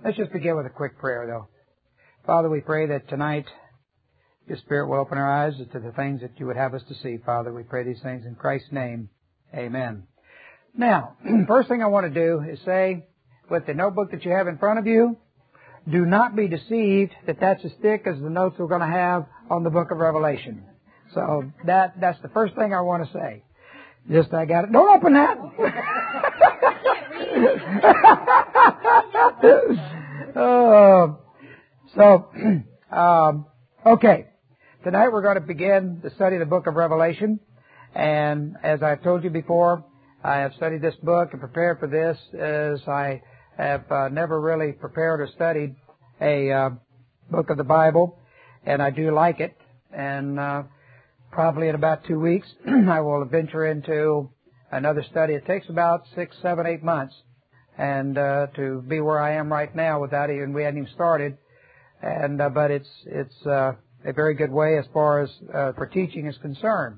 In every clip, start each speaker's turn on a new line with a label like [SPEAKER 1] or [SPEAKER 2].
[SPEAKER 1] Let's just begin with a quick prayer, though. Father, we pray that tonight Your Spirit will open our eyes to the things that You would have us to see. Father, we pray these things in Christ's name. Amen. Now, first thing I want to do is say, with the notebook that you have in front of you, do not be deceived that that's as thick as the notes we're going to have on the book of Revelation. So that's the first thing I want to say. Just, I got it. Don't open that! Okay. Tonight we're going to begin the study of the book of Revelation. And as I've told you before, I have studied this book and prepared for this as I have never really prepared or studied a book of the Bible. And I do like it. And probably in about 2 weeks, I will venture into another study. It takes about 6, 7, 8 months and to be where I am right now without even, we hadn't even started. And but it's a very good way as far as for teaching is concerned.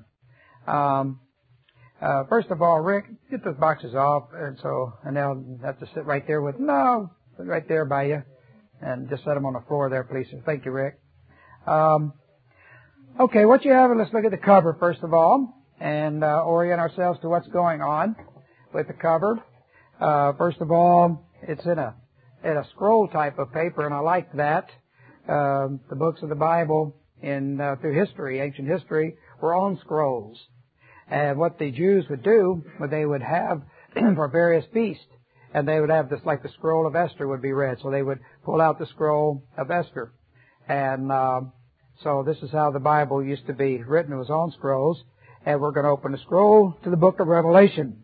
[SPEAKER 1] First of all, Rick, get those boxes off, and they'll have to sit right there right there by you, and just set them on the floor there, please. Thank you, Rick. Okay, what you have, let's look at the cover first of all, and orient ourselves to what's going on with the cover. First of all, it's in a scroll type of paper, and I like that. The books of the Bible through history, ancient history, were on scrolls. And what the Jews would do, they would have for various feasts, and they would have this, like the scroll of Esther would be read. So they would pull out the scroll of Esther. And so this is how the Bible used to be written. It was on scrolls. And we're going to open the scroll to the book of Revelation.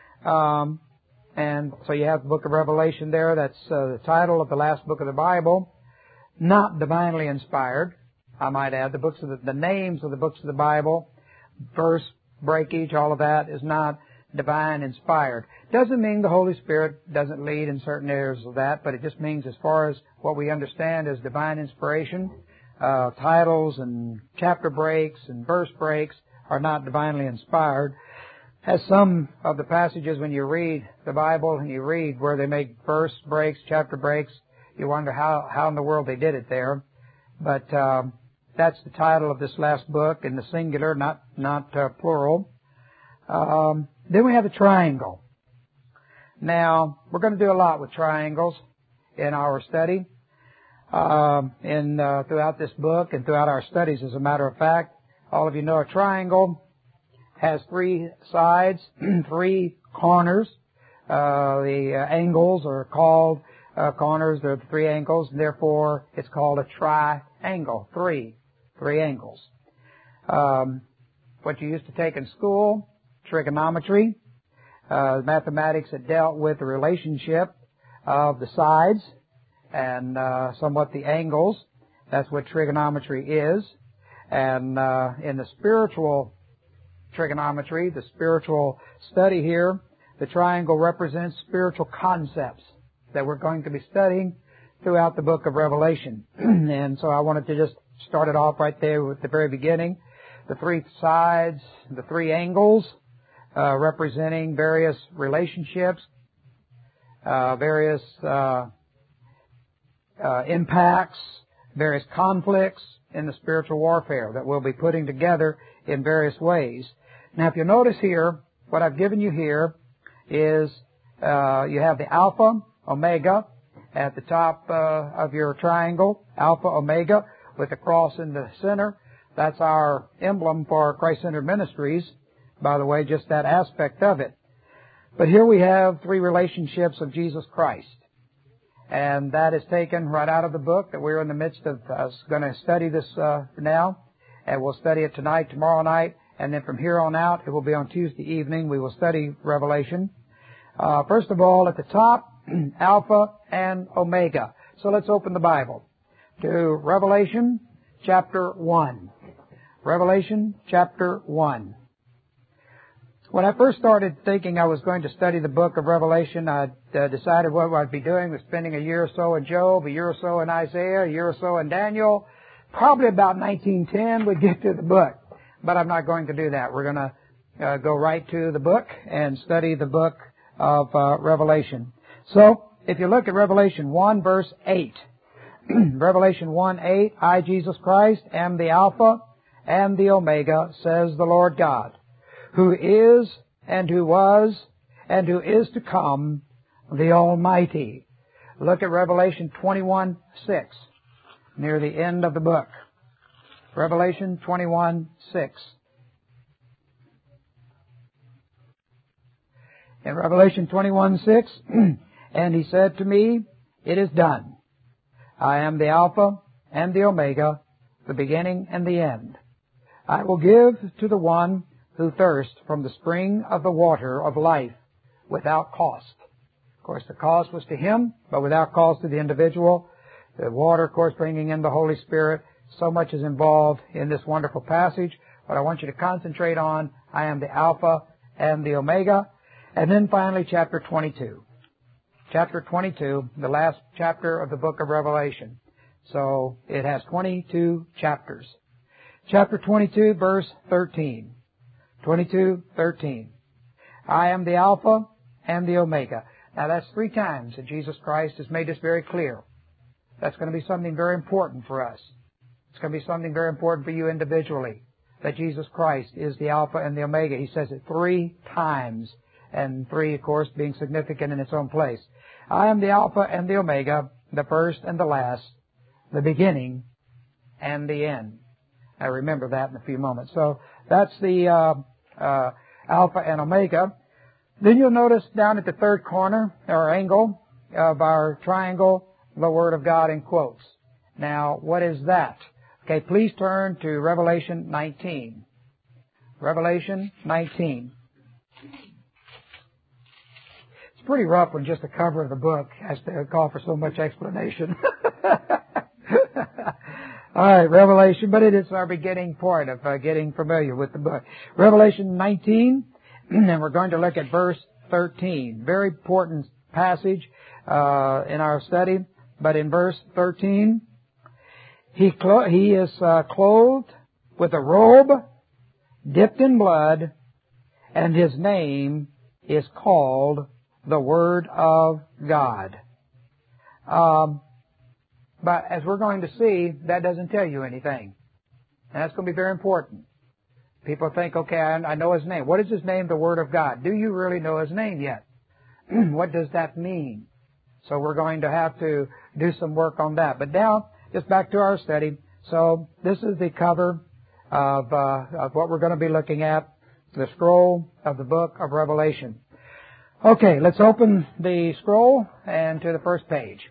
[SPEAKER 1] And so you have the book of Revelation there. That's the title of the last book of the Bible. Not divinely inspired, I might add. The names of the books of the Bible, verse, breakage, all of that is not divine inspired. Doesn't mean the Holy Spirit doesn't lead in certain areas of that, but it just means as far as what we understand as divine inspiration, titles and chapter breaks and verse breaks are not divinely inspired. As some of the passages when you read the Bible and you read where they make verse breaks, chapter breaks, you wonder how in the world they did it there. But that's the title of this last book in the singular, not plural. Then we have the triangle. Now, we're going to do a lot with triangles in our study, throughout this book and throughout our studies. As a matter of fact, all of you know a triangle has 3 sides, 3 corners. The angles are called corners. They're the 3 angles, and therefore it's called a triangle. 3 angles. What you used to take in school, trigonometry, mathematics that dealt with the relationship of the sides and somewhat the angles. That's what trigonometry is. And in the spiritual trigonometry, the spiritual study here, the triangle represents spiritual concepts that we're going to be studying throughout the book of Revelation. And so I wanted to just start it off right there with the very beginning. The 3 sides, the 3 angles, representing various relationships, various impacts, various conflicts in the spiritual warfare that we'll be putting together in various ways. Now, if you notice here, what I've given you here is you have the Alpha, Omega at the top of your triangle, Alpha, Omega, with a cross in the center. That's our emblem for Christ-centered ministries, by the way, just that aspect of it. But here we have 3 relationships of Jesus Christ. And that is taken right out of the book that we're in the midst of going to study this now. And we'll study it tonight, tomorrow night, and then from here on out, it will be on Tuesday evening. We will study Revelation. First of all, at the top, Alpha and Omega. So let's open the Bible to Revelation chapter 1. Revelation chapter 1. When I first started thinking I was going to study the book of Revelation, I decided what I'd be doing was spending a year or so in Job, a year or so in Isaiah, a year or so in Daniel. Probably about 1910 we'd get to the book. But I'm not going to do that. We're going to go right to the book and study the book of Revelation. So, if you look at Revelation 1, verse 8, Revelation 1:8, I, Jesus Christ, am the Alpha and the Omega, says the Lord God, who is and who was and who is to come, the Almighty. Look at Revelation 21:6, near the end of the book. Revelation 21:6. In Revelation 21:6, and he said to me, it is done. I am the Alpha and the Omega, the beginning and the end. I will give to the one who thirsts from the spring of the water of life without cost. Of course, the cost was to him, but without cost to the individual. The water, of course, bringing in the Holy Spirit. So much is involved in this wonderful passage. But I want you to concentrate on, I am the Alpha and the Omega. And then finally, chapter 22. Chapter 22, the last chapter of the book of Revelation. So it has 22 chapters. Chapter 22, verse 13. 22:13. I am the Alpha and the Omega. Now that's 3 times that Jesus Christ has made this very clear. That's going to be something very important for us. It's going to be something very important for you individually, that Jesus Christ is the Alpha and the Omega. He says it 3 times, and 3, of course, being significant in its own place. I am the Alpha and the Omega, the first and the last, the beginning and the end. I remember that in a few moments. So that's the Alpha and Omega. Then you'll notice down at the third corner, or angle of our triangle, the Word of God in quotes. Now, what is that? Okay, please turn to Revelation 19. Revelation 19. It's pretty rough when just the cover of the book has to call for so much explanation. All right, Revelation, but it is our beginning point of getting familiar with the book. Revelation 19, and we're going to look at verse 13. Very important passage in our study, but in verse 13, he is clothed with a robe dipped in blood, and his name is called the Word of God. But as we're going to see, that doesn't tell you anything. And that's going to be very important. People think, okay, I know his name. What is his name? The Word of God. Do you really know his name yet? What does that mean? So we're going to have to do some work on that. But now, just back to our study. So this is the cover of what we're going to be looking at, the scroll of the book of Revelation. Okay, let's open the scroll and to the first page.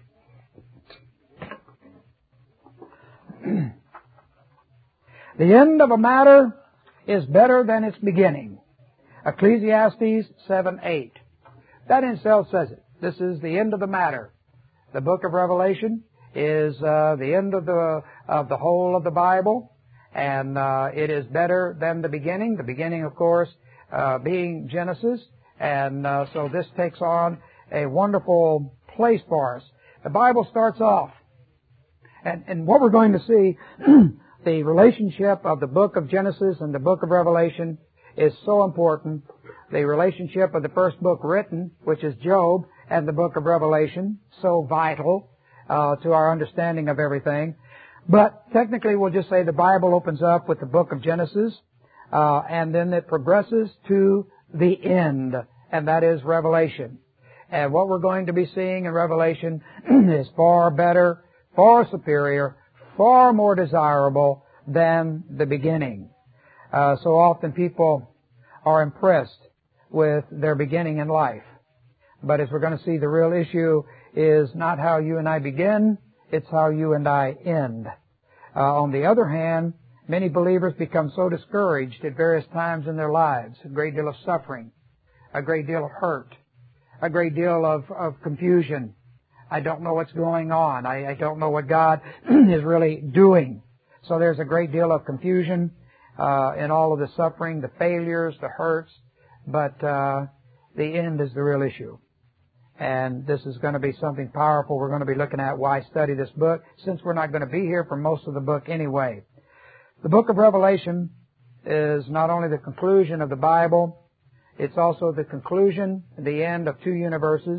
[SPEAKER 1] The end of a matter is better than its beginning. Ecclesiastes 7:8. That in itself says it. This is the end of the matter. The book of Revelation is the end of the whole of the Bible, and it is better than the beginning. The beginning, of course, being Genesis, and so this takes on a wonderful place for us. The Bible starts off, and what we're going to see, the relationship of the book of Genesis and the book of Revelation is so important. The relationship of the first book written, which is Job, and the book of Revelation, so vital to our understanding of everything. But technically we'll just say the Bible opens up with the book of Genesis, and then it progresses to the end, and that is Revelation. And what we're going to be seeing in Revelation is far better, far superior, far more desirable than the beginning. So often people are impressed with their beginning in life. But as we're going to see, the real issue is not how you and I begin, it's how you and I end. On the other hand, many believers become so discouraged at various times in their lives, a great deal of suffering, a great deal of hurt, a great deal of confusion. I don't know what's going on. I don't know what God is really doing. So there's a great deal of confusion in all of the suffering, the failures, the hurts, but the end is the real issue. And this is going to be something powerful. We're going to be looking at why study this book, since we're not going to be here for most of the book anyway. The book of Revelation is not only the conclusion of the Bible, it's also the conclusion, the end of two universes,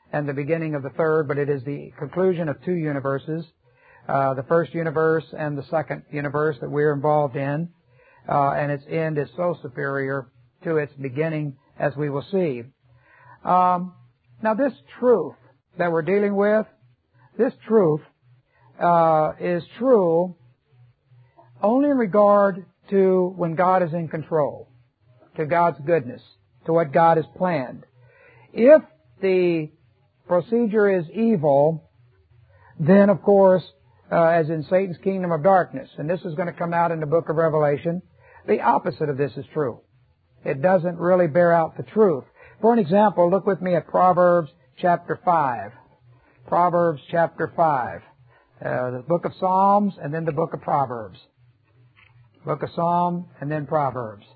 [SPEAKER 1] and the beginning of the third, but it is the conclusion of two universes, the first universe and the second universe that we're involved in, and its end is so superior to its beginning, as we will see. Now this truth that we're dealing with, this truth is true only in regard to when God is in control, to God's goodness, to what God has planned. If the procedure is evil, then of course, as in Satan's kingdom of darkness, and this is going to come out in the book of Revelation, the opposite of this is true. It doesn't really bear out the truth. For an example, look with me at Proverbs chapter 5. Proverbs chapter 5. The book of Psalms and then the book of Proverbs. Book of Psalm and then Proverbs.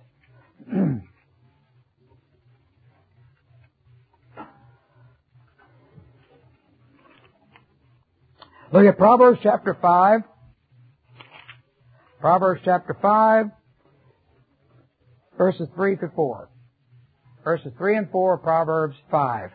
[SPEAKER 1] Look at Proverbs chapter 5. Proverbs chapter 5, verses 3 to 4. Verses 3 and 4 of Proverbs 5.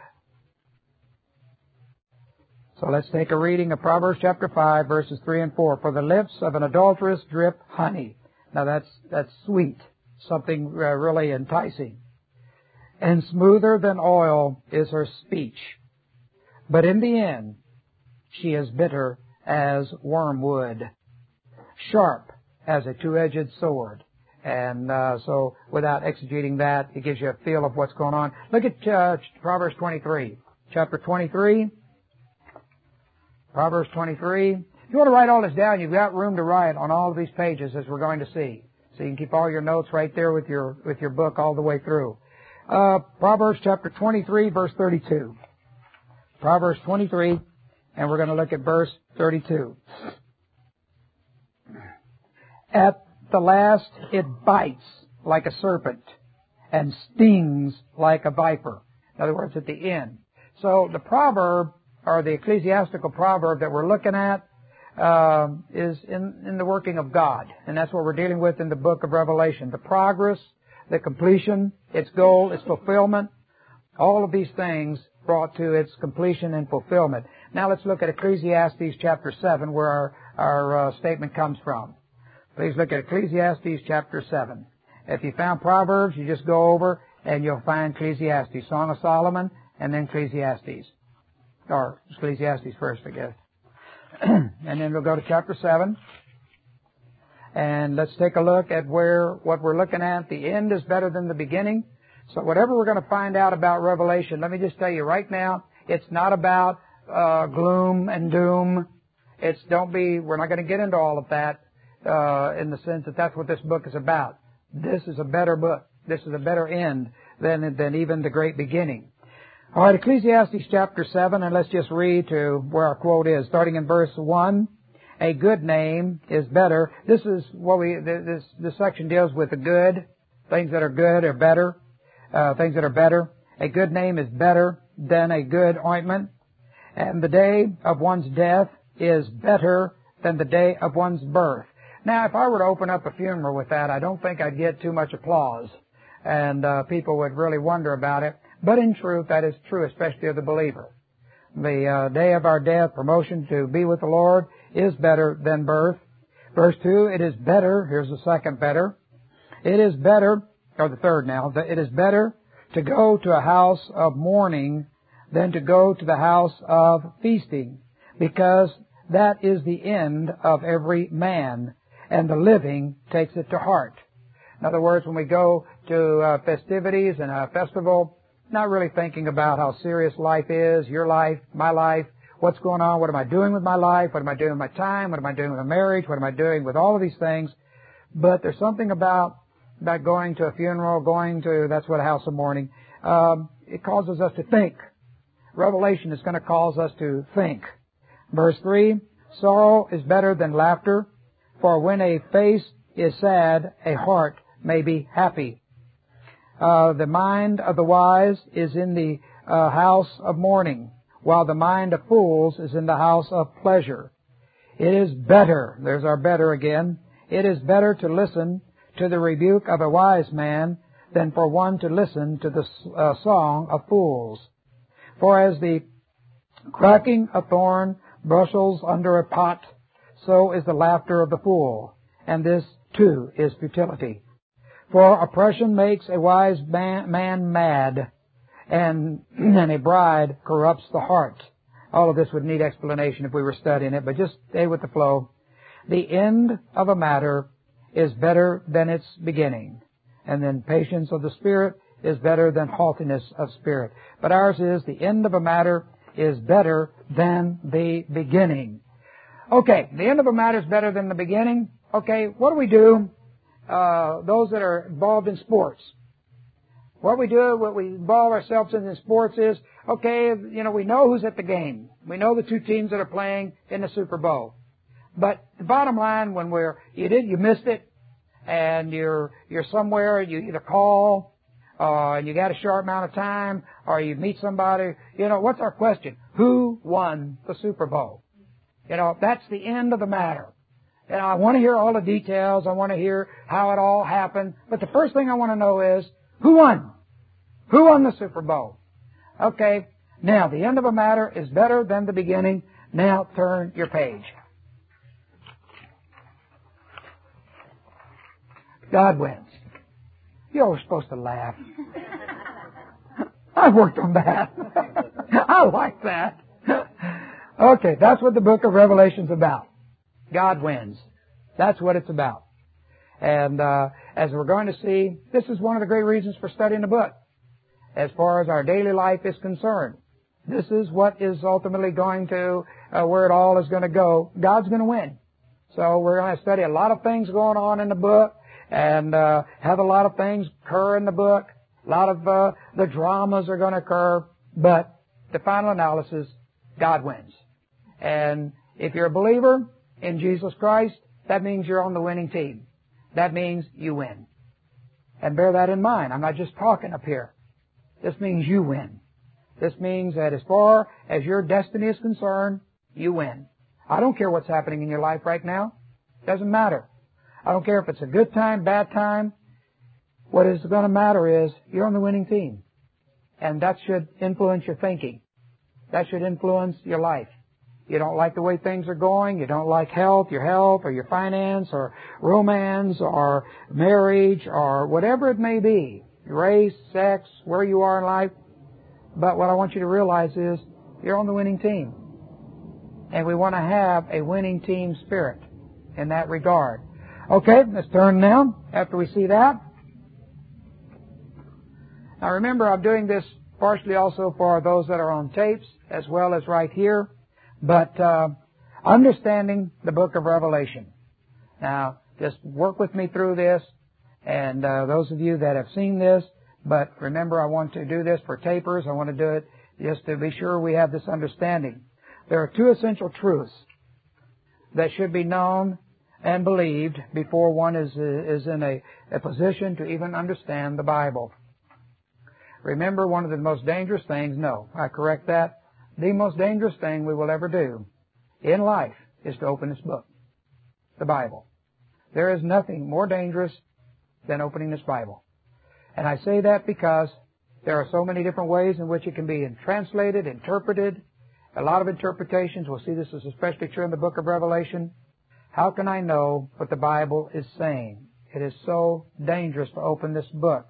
[SPEAKER 1] So let's take a reading of Proverbs chapter 5, verses 3 and 4. For the lips of an adulteress drip honey. Now that's sweet, something really enticing. And smoother than oil is her speech. But in the end, she is bitter as wormwood, sharp as a two-edged sword. And so without exegeting that, it gives you a feel of what's going on. Look at Proverbs 23. Chapter 23. Proverbs 23. If you want to write all this down, you've got room to write on all of these pages, as we're going to see. So you can keep all your notes right there with your book all the way through. Proverbs chapter 23, verse 32. Proverbs 23, and we're going to look at verse 32. At the last it bites like a serpent and stings like a viper. In other words, at the end. So the proverb, or the ecclesiastical proverb that we're looking at, is in the working of God. And that's what we're dealing with in the book of Revelation. The progress, the completion, its goal, its fulfillment, all of these things brought to its completion and fulfillment. Now let's look at Ecclesiastes chapter 7, where our statement comes from. Please look at Ecclesiastes chapter 7. If you found Proverbs, you just go over and you'll find Ecclesiastes, Song of Solomon, and then Ecclesiastes. Or Ecclesiastes first, I guess. And then we'll go to chapter 7. And let's take a look at what we're looking at. The end is better than the beginning. So whatever we're going to find out about Revelation, let me just tell you right now, it's not about gloom and doom. We're not going to get into all of that in the sense that that's what this book is about. This is a better book. This is a better end than even the great beginning. All right, Ecclesiastes chapter 7, and let's just read to where our quote is, starting in verse 1. A good name is better. This is what this section deals with the good, things that are good or better, things that are better. A good name is better than a good ointment, and the day of one's death is better than the day of one's birth. Now, if I were to open up a funeral with that, I don't think I'd get too much applause, and people would really wonder about it. But in truth, that is true, especially of the believer. The day of our death, promotion to be with the Lord, is better than birth. Verse 2, it is better, here's the second better. It is better, or the third now, it is better to go to a house of mourning than to go to the house of feasting, because that is the end of every man, and the living takes it to heart. In other words, when we go to festivities and a festival, not really thinking about how serious life is, your life, my life, what's going on, what am I doing with my life, what am I doing with my time, what am I doing with my marriage, what am I doing with all of these things. But there's something about going to a funeral, that's what a house of mourning, it causes us to think. Revelation is going to cause us to think. Verse 3, sorrow is better than laughter, for when a face is sad, a heart may be happy. The mind of the wise is in the house of mourning, while the mind of fools is in the house of pleasure. It is better, there's our better again, it is better to listen to the rebuke of a wise man than for one to listen to the song of fools. For as the cracking of thorn bristles under a pot, so is the laughter of the fool, and this too is futility. For oppression makes a wise man mad, and a bride corrupts the heart. All of this would need explanation if we were studying it, but just stay with the flow. The end of a matter is better than its beginning, and then patience of the Spirit is better than haughtiness of spirit. But ours is, the end of a matter is better than the beginning. Okay, the end of a matter is better than the beginning. Okay, what do we do, those that are involved in sports? What we involve ourselves in sports is, okay, we know who's at the game. We know the two teams that are playing in the Super Bowl. But the bottom line, when you missed it, and you're somewhere, you either call, and you got a short amount of time, or you meet somebody, what's our question? Who won the Super Bowl? That's the end of the matter. And I want to hear all the details. I want to hear how it all happened. But the first thing I want to know is, who won? Who won the Super Bowl? Okay. Now, the end of a matter is better than the beginning. Now, turn your page. God wins. You're always supposed to laugh. I've worked on that. I like that. Okay, that's what the book of Revelation's about. God wins. That's what it's about. And as we're going to see, this is one of the great reasons for studying the book. As far as our daily life is concerned, this is what is ultimately going to, where it all is going to go. God's going to win. So we're going to study a lot of things going on in the book, and have a lot of things occur in the book. A lot of the dramas are going to occur, but the final analysis, God wins. And if you're a believer in Jesus Christ, that means you're on the winning team. That means you win. And bear that in mind. I'm not just talking up here. This means you win. This means that as far as your destiny is concerned, you win. I don't care what's happening in your life right now. It doesn't matter. I don't care if it's a good time, bad time. What is going to matter is you're on the winning team. And that should influence your thinking. That should influence your life. You don't like the way things are going. You don't like your health, or your finance, or romance, or marriage, or whatever it may be. Race, sex, where you are in life. But what I want you to realize is you're on the winning team. And we want to have a winning team spirit in that regard. Okay, let's turn now after we see that. Now remember, I'm doing this partially also for those that are on tapes as well as right here. But understanding the book of Revelation. Now, just work with me through this. And those of you that have seen this, but remember, I want to do this for tapers. I want to do it just to be sure we have this understanding. There are two essential truths that should be known and believed before one is in a position to even understand the Bible. Remember, one of the most dangerous things, I correct that. The most dangerous thing we will ever do in life is to open this book, the Bible. There is nothing more dangerous than opening this Bible. And I say that because there are so many different ways in which it can be translated, interpreted, a lot of interpretations. We'll see this is especially true in the book of Revelation. How can I know what the Bible is saying? It is so dangerous to open this book.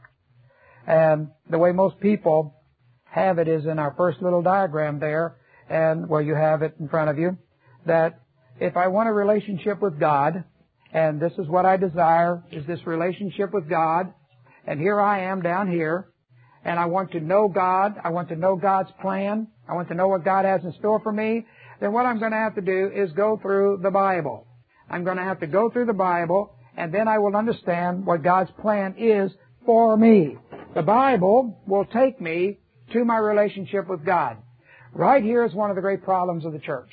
[SPEAKER 1] And the way most people have it is in our first little diagram there, and where you have it in front of you, that if I want a relationship with God, and this is what I desire, is this relationship with God, and here I am down here, and I want to know God, I want to know God's plan, I want to know what God has in store for me, then what I'm going to have to do is go through the Bible. I'm going to have to go through the Bible, and then I will understand what God's plan is for me. The Bible will take me to my relationship with God. Right here is one of the great problems of the church.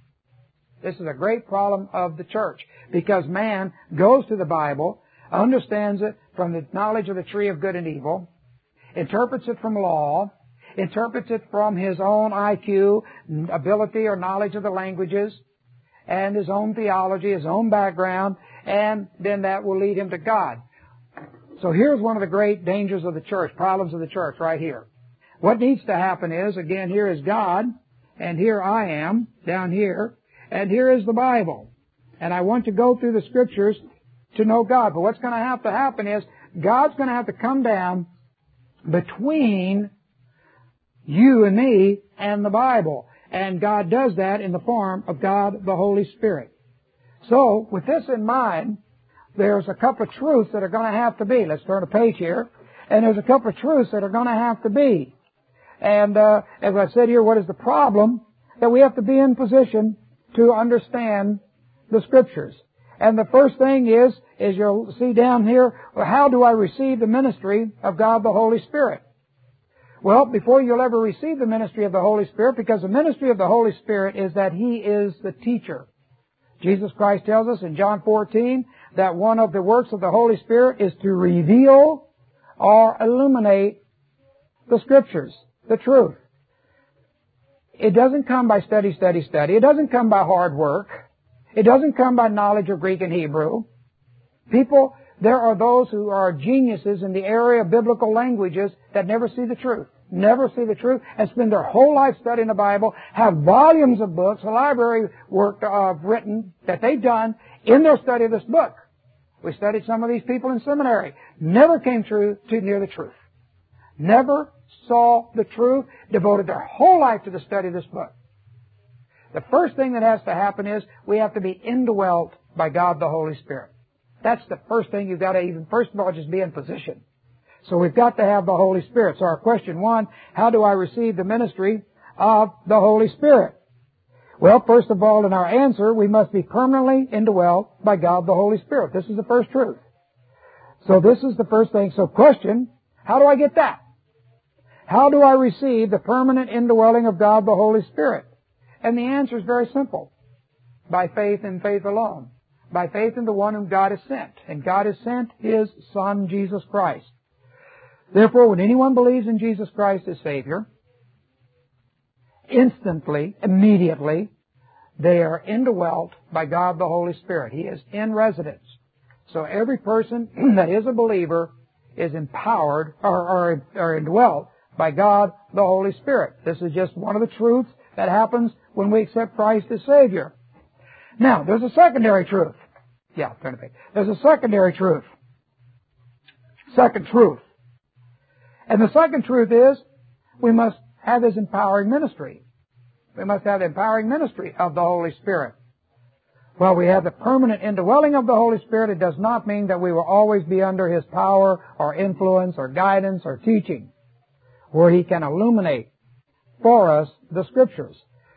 [SPEAKER 1] This is a great problem of the church because man goes to the Bible, understands it from the knowledge of the tree of good and evil, interprets it from law, interprets it from his own IQ, ability or knowledge of the languages, and his own theology, his own background, and then that will lead him to God. So here's one of the great dangers of the church, problems of the church right here. What needs to happen is, again, here is God, and here I am, down here, and here is the Bible. And I want to go through the Scriptures to know God. But what's going to happen is, God's going to have to come down between you and me and the Bible. And God does that in the form of God the Holy Spirit. So, with this in mind, there's a couple of truths that are going to have to be. Let's turn a page here. And there's a couple of truths that are going to have to be. And as I said here, what is the problem? That we have to be in position to understand the Scriptures. And the first thing is you'll see down here, well, how do I receive the ministry of God the Holy Spirit? Well, before you'll ever receive the ministry of the Holy Spirit, because the ministry of the Holy Spirit is that He is the teacher. Jesus Christ tells us in John 14 that one of the works of the Holy Spirit is to reveal or illuminate the Scriptures, the truth. It doesn't come by study. It doesn't come by hard work. It doesn't come by knowledge of Greek and Hebrew. People, there are those who are geniuses in the area of biblical languages that never see the truth. Never see the truth and spend their whole life studying the Bible, have volumes of books, library work written that they've done in their study of this book. We studied some of these people in seminary. Never came too near the truth. Never saw the truth, devoted their whole life to the study of this book. The first thing that has to happen is we have to be indwelt by God the Holy Spirit. That's the first thing you've got to even, first of all, just be in position. So we've got to have the Holy Spirit. So our question 1, how do I receive the ministry of the Holy Spirit? Well, first of all, in our answer, we must be permanently indwelt by God the Holy Spirit. This is the first truth. So this is the first thing. So question, how do I get that? How do I receive the permanent indwelling of God the Holy Spirit? And the answer is very simple. By faith and faith alone. By faith in the one whom God has sent. And God has sent His Son, Jesus Christ. Therefore, when anyone believes in Jesus Christ as Savior, instantly, immediately, they are indwelt by God the Holy Spirit. He is in residence. So every person that is a believer is empowered or indwelt by God the Holy Spirit. This is just one of the truths that happens when we accept Christ as Savior. Now, there's a secondary truth. Yeah, turn the page. There's a secondary truth. Second truth. And the second truth is we must have His empowering ministry. We must have the empowering ministry of the Holy Spirit. While we have the permanent indwelling of the Holy Spirit, it does not mean that we will always be under His power or influence or guidance or teaching, where He can illuminate for us the Scriptures.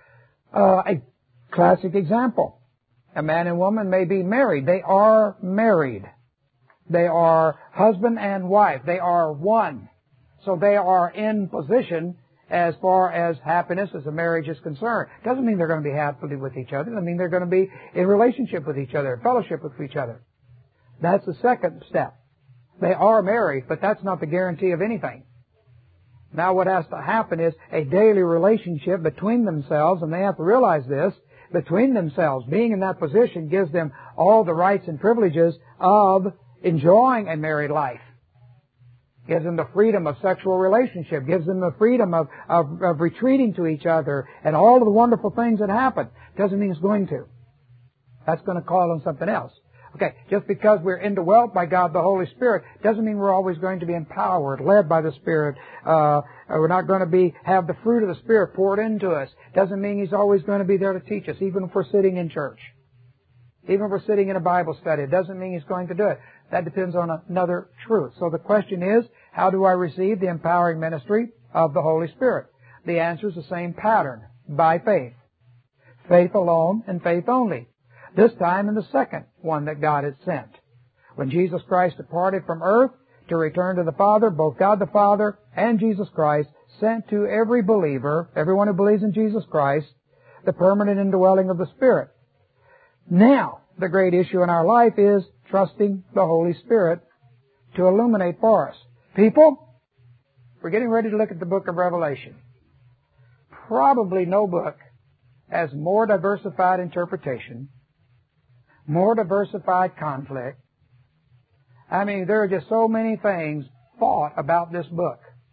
[SPEAKER 1] A classic example. A man and woman may be married. They are married. They are husband and wife. They are one. So they are in position as far as happiness as a marriage is concerned. Doesn't mean they're going to be happily with each other. Doesn't mean they're going to be in relationship with each other, fellowship with each other. That's the second step. They are married, but that's not the guarantee of anything. Now what has to happen is a daily relationship between themselves, and they have to realize this, between themselves. Being in that position gives them all the rights and privileges of enjoying a married life. Gives them the freedom of sexual relationship. Gives them the freedom of retreating to each other and all of the wonderful things that happen. Doesn't mean it's going to. That's going to call on something else. Okay, just because we're indwelt by God the Holy Spirit doesn't mean we're always going to be empowered, led by the Spirit. We're not going to have the fruit of the Spirit poured into us. Doesn't mean He's always going to be there to teach us, even if we're sitting in church. Even if we're sitting in a Bible study, it doesn't mean He's going to do it. That depends on another truth. So the question is, how do I receive the empowering ministry of the Holy Spirit? The answer is the same pattern, by faith. Faith alone and faith only. This time in the second one that God had sent. When Jesus Christ departed from earth to return to the Father, both God the Father and Jesus Christ sent to every believer, everyone who believes in Jesus Christ, the permanent indwelling of the Spirit. Now, the great issue in our life is trusting the Holy Spirit to illuminate for us. People, we're getting ready to look at the book of Revelation. Probably no book has more diversified interpretation, more diversified conflict. I mean, there are just so many things thought about this book.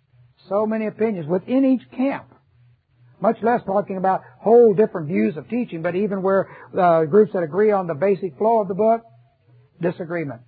[SPEAKER 1] So many opinions within each camp. Much less talking about whole different views of teaching, but even where groups that agree on the basic flow of the book, disagreement.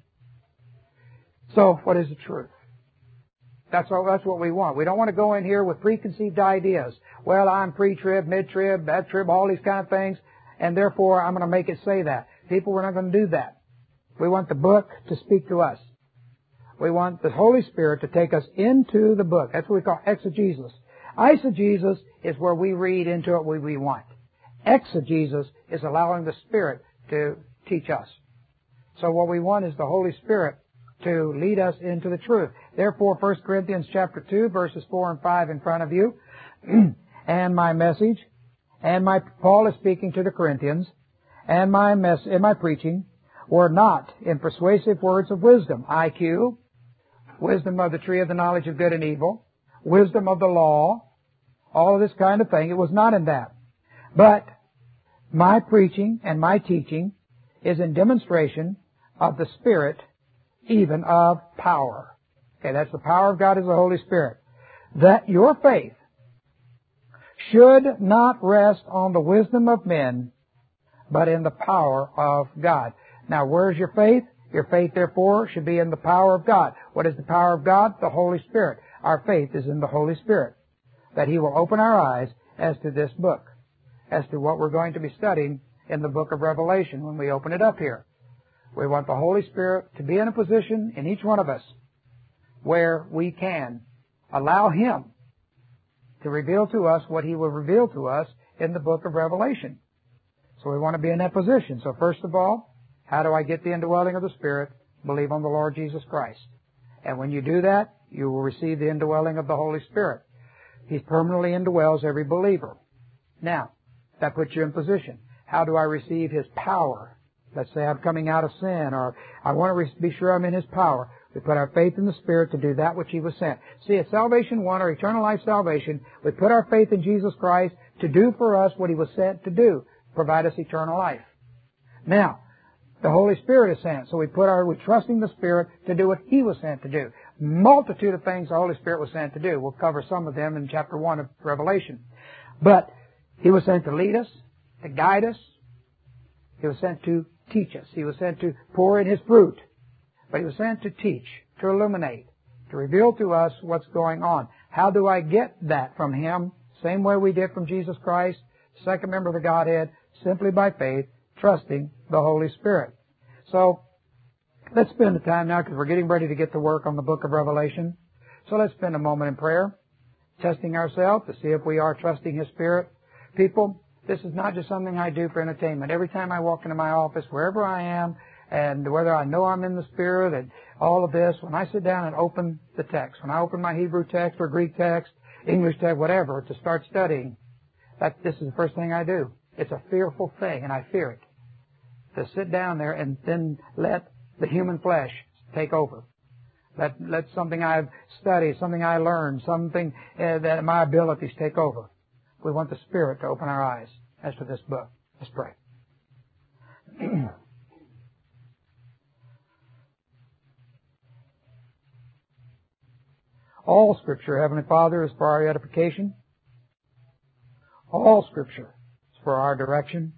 [SPEAKER 1] So, what is the truth? That's what we want. We don't want to go in here with preconceived ideas. Well, I'm pre-trib, mid-trib, bad-trib, all these kind of things, and therefore I'm going to make it say that. People, we're not going to do that. We want the book to speak to us. We want the Holy Spirit to take us into the book. That's what we call exegesis. Eisegesis is where we read into it what we want. Exegesis is allowing the Spirit to teach us. So what we want is the Holy Spirit to lead us into the truth. Therefore, 1 Corinthians chapter 2, verses 4 and 5 in front of you, and my message, and Paul is speaking to the Corinthians, and my preaching were not in persuasive words of wisdom, IQ, wisdom of the tree of the knowledge of good and evil, wisdom of the law, all of this kind of thing. It was not in that. But my preaching and my teaching is in demonstration of the Spirit, even of power. Okay, that's the power of God is the Holy Spirit. That your faith should not rest on the wisdom of men, but in the power of God. Now, where's your faith? Your faith, therefore, should be in the power of God. What is the power of God? The Holy Spirit. Our faith is in the Holy Spirit. That He will open our eyes as to this book, as to what we're going to be studying in the book of Revelation when we open it up here. We want the Holy Spirit to be in a position in each one of us where we can allow Him to reveal to us what He will reveal to us in the book of Revelation. So we want to be in that position. So first of all, how do I get the indwelling of the Spirit? Believe on the Lord Jesus Christ. And when you do that, you will receive the indwelling of the Holy Spirit. He permanently indwells every believer. Now, that puts you in position. How do I receive His power? Let's say I'm coming out of sin, or I want to be sure I'm in His power. We put our faith in the Spirit to do that which He was sent. See, at Salvation 1, or eternal life salvation, we put our faith in Jesus Christ to do for us what He was sent to do, provide us eternal life. Now, the Holy Spirit is sent, so we trusting the Spirit to do what He was sent to do. Multitude of things the Holy Spirit was sent to do. We'll cover some of them in chapter 1 of Revelation. But He was sent to lead us, to guide us. He was sent to teach us. He was sent to pour in His fruit. But He was sent to teach, to illuminate, to reveal to us what's going on. How do I get that from Him? Same way we did from Jesus Christ, second member of the Godhead, simply by faith, trusting the Holy Spirit. So, let's spend the time now because we're getting ready to get to work on the book of Revelation. So let's spend a moment in prayer, testing ourselves to see if we are trusting His Spirit. People, this is not just something I do for entertainment. Every time I walk into my office, wherever I am, and whether I know I'm in the Spirit and all of this, when I sit down and open the text, when I open my Hebrew text or Greek text, English text, whatever, to start studying, this is the first thing I do. It's a fearful thing, and I fear it. To sit down there and then let the human flesh take over. Let something I've studied, something I learned, something that my abilities take over. We want the Spirit to open our eyes as to this book. Let's pray. All Scripture, Heavenly Father, is for our edification. All Scripture is for our direction.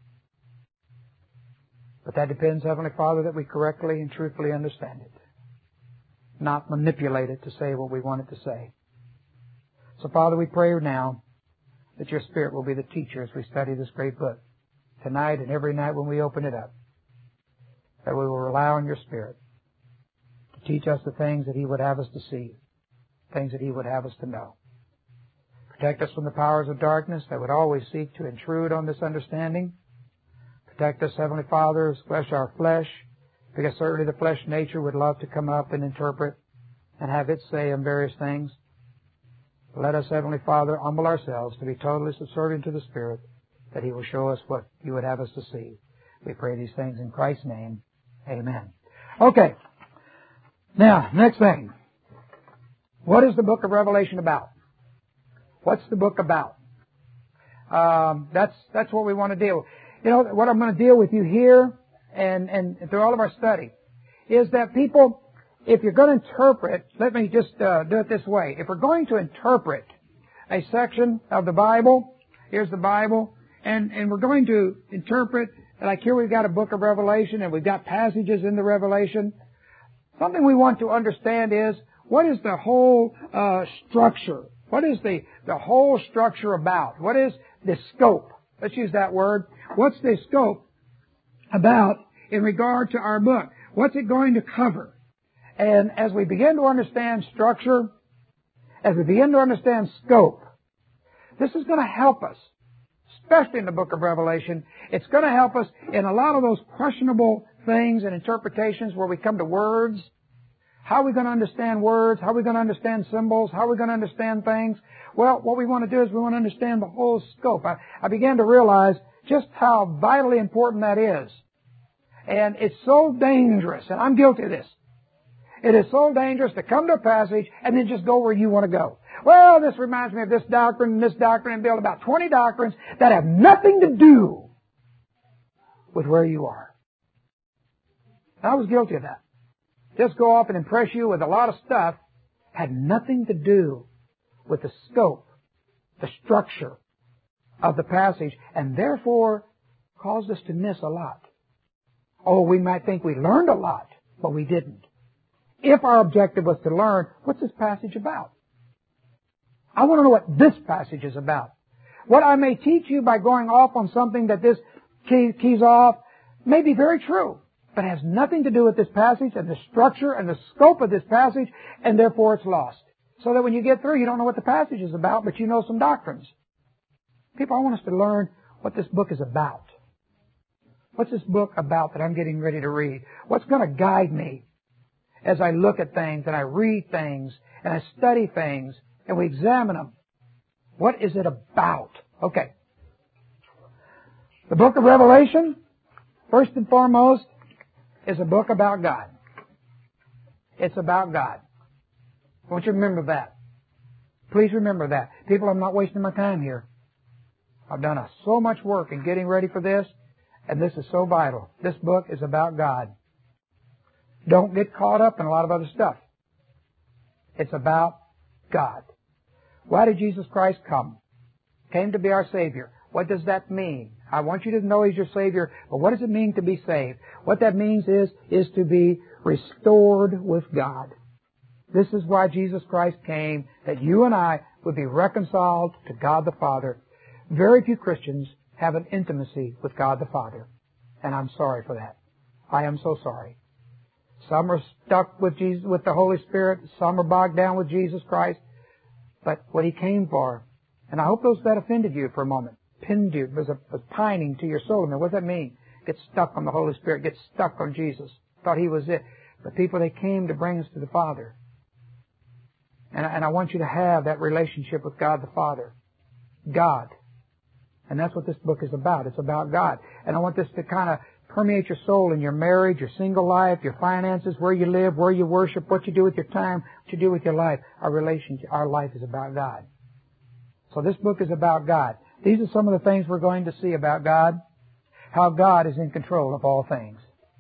[SPEAKER 1] But that depends, Heavenly Father, that we correctly and truthfully understand it. Not manipulate it to say what we want it to say. So, Father, we pray now that Your Spirit will be the teacher as we study this great book. Tonight and every night when we open it up. That we will rely on Your Spirit to teach us the things that He would have us to see. Things that He would have us to know. Protect us from the powers of darkness that would always seek to intrude on this understanding. Protect us, Heavenly Father, especially our flesh, because certainly the flesh nature would love to come up and interpret and have its say on various things. Let us, Heavenly Father, humble ourselves to be totally subservient to the Spirit, that He will show us what You would have us to see. We pray these things in Christ's name. Amen. Okay. Now, next thing. What is the book of Revelation about? What's the book about? That's what we want to deal with. You know, what I'm going to deal with you here and through all of our study is that people, if you're going to interpret, let me just do it this way. If we're going to interpret a section of the Bible, here's the Bible, and we're going to interpret, like here we've got a book of Revelation and we've got passages in the Revelation. Something we want to understand is, what is the whole structure? What is the whole structure about? What is the scope? Let's use that word. What's the scope about in regard to our book? What's it going to cover? And as we begin to understand structure, as we begin to understand scope, this is going to help us, especially in the book of Revelation. It's going to help us in a lot of those questionable things and interpretations where we come to words. How are we going to understand words? How are we going to understand symbols? How are we going to understand things? Well, what we want to do is we want to understand the whole scope. I began to realize just how vitally important that is. And it's so dangerous, and I'm guilty of this. It is so dangerous to come to a passage and then just go where you want to go. Well, this reminds me of this doctrine, and build about 20 doctrines that have nothing to do with where you are. I was guilty of that. Just go off and impress you with a lot of stuff had nothing to do with the scope, the structure of the passage, and therefore caused us to miss a lot. Oh, we might think we learned a lot, but we didn't. If our objective was to learn, what's this passage about? I want to know what this passage is about. What I may teach you by going off on something that this keys off may be very true, but has nothing to do with this passage and the structure and the scope of this passage, and therefore it's lost. So that when you get through, you don't know what the passage is about, but you know some doctrines. People, I want us to learn what this book is about. What's this book about that I'm getting ready to read? What's going to guide me as I look at things and I read things and I study things and we examine them? What is it about? Okay. The book of Revelation, first and foremost, is a book about God. It's about God. I want you to remember that. Please remember that. People, I'm not wasting my time here. I've done so much work in getting ready for this, and this is so vital. This book is about God. Don't get caught up in a lot of other stuff. It's about God. Why did Jesus Christ come? Came to be our Savior. What does that mean? I want you to know He's your Savior, but what does it mean to be saved? What that means is to be restored with God. This is why Jesus Christ came, that you and I would be reconciled to God the Father. Very few Christians have an intimacy with God the Father, and I'm sorry for that. I am so sorry. Some are stuck with Jesus, with the Holy Spirit. Some are bogged down with Jesus Christ. But what He came for, and I hope those that offended you for a moment, pinned you, was pining to your soul. I mean, what does that mean? Get stuck on the Holy Spirit, get stuck on Jesus. Thought He was it. But people, they came to bring us to the Father. And I want you to have that relationship with God the Father. God. And that's what this book is about. It's about God. And I want this to kind of permeate your soul in your marriage, your single life, your finances, where you live, where you worship, what you do with your time, what you do with your life. Our life is about God. So this book is about God. These are some of the things we're going to see about God. How God is in control of all things.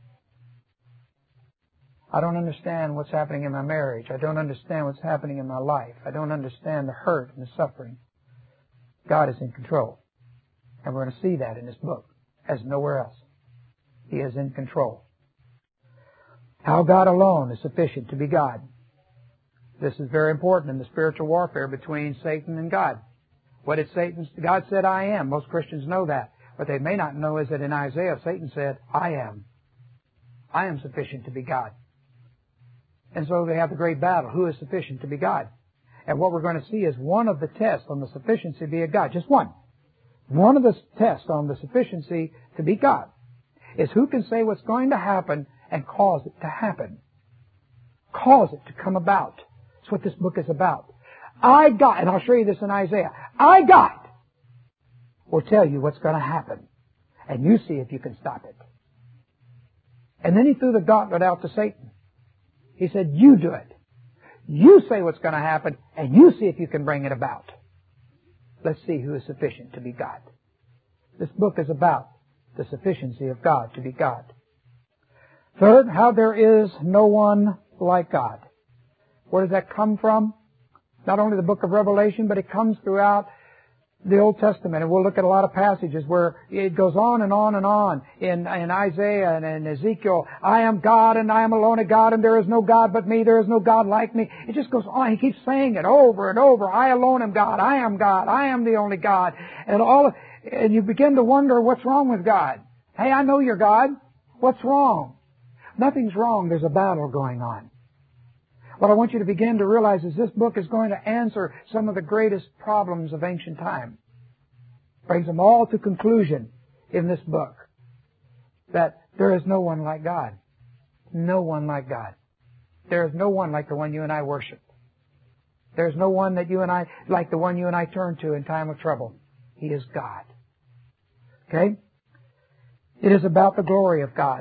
[SPEAKER 1] I don't understand what's happening in my marriage. I don't understand what's happening in my life. I don't understand the hurt and the suffering. God is in control. And we're going to see that in this book, as nowhere else. He is in control. How God alone is sufficient to be God. This is very important in the spiritual warfare between Satan and God. What did Satan? God said, I am. Most Christians know that. What they may not know is that in Isaiah, Satan said, I am. I am sufficient to be God. And so they have the great battle. Who is sufficient to be God? And what we're going to see is one of the tests on the sufficiency to be a God. Just one. One of the tests on the sufficiency to be God is who can say what's going to happen and cause it to happen. Cause it to come about. That's what this book is about. And I'll show you this in Isaiah, God will tell you what's going to happen. And you see if you can stop it. And then he threw the gauntlet out to Satan. He said, you do it. You say what's going to happen, and you see if you can bring it about. Let's see who is sufficient to be God. This book is about the sufficiency of God to be God. Third, how there is no one like God. Where does that come from? Not only the book of Revelation, but it comes throughout the Old Testament. And we'll look at a lot of passages where it goes on and on and on. In Isaiah and in Ezekiel, I am God and I am alone a God and there is no God but me. There is no God like me. It just goes on. He keeps saying it over and over. I alone am God. I am God. I am the only God. And you begin to wonder what's wrong with God. Hey, I know you're God. What's wrong? Nothing's wrong. There's a battle going on. What I want you to begin to realize is this book is going to answer some of the greatest problems of ancient time. Brings them all to conclusion in this book. That there is no one like God. No one like God. There is no one like the one you and I worship. There is no one that you and I, like the one you and I turn to in time of trouble. He is God. Okay? It is about the glory of God.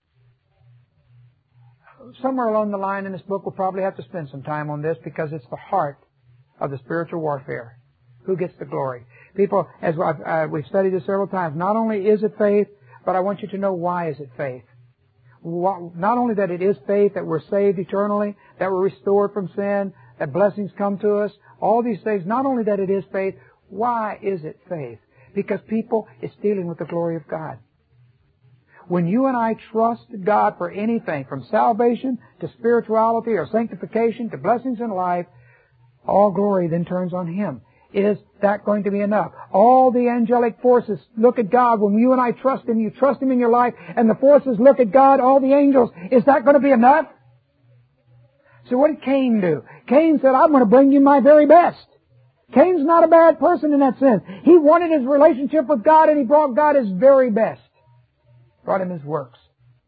[SPEAKER 1] Somewhere along the line in this book, we'll probably have to spend some time on this because it's the heart of the spiritual warfare. Who gets the glory? People, as we've studied this several times, not only is it faith, but I want you to know why is it faith. Not only that it is faith, that we're saved eternally, that we're restored from sin, that blessings come to us, all these things, not only that it is faith, why is it faith? Because people, it's dealing with the glory of God. When you and I trust God for anything, from salvation to spirituality or sanctification to blessings in life, all glory then turns on Him. Is that going to be enough? All the angelic forces look at God. When you and I trust Him, you trust Him in your life, and the forces look at God, all the angels. Is that going to be enough? So what did Cain do? Cain said, I'm going to bring you my very best. Cain's not a bad person in that sense. He wanted his relationship with God, and he brought God his very best. Brought him his works.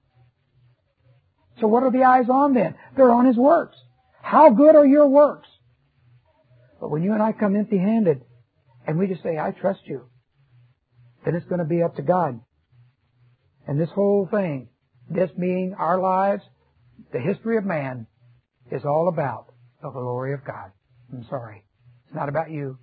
[SPEAKER 1] So what are the eyes on then? They're on His works. How good are your works? But when you and I come empty-handed and we just say, I trust you, then it's going to be up to God. And this whole thing, this being our lives, the history of man, is all about the glory of God. I'm sorry. It's not about you.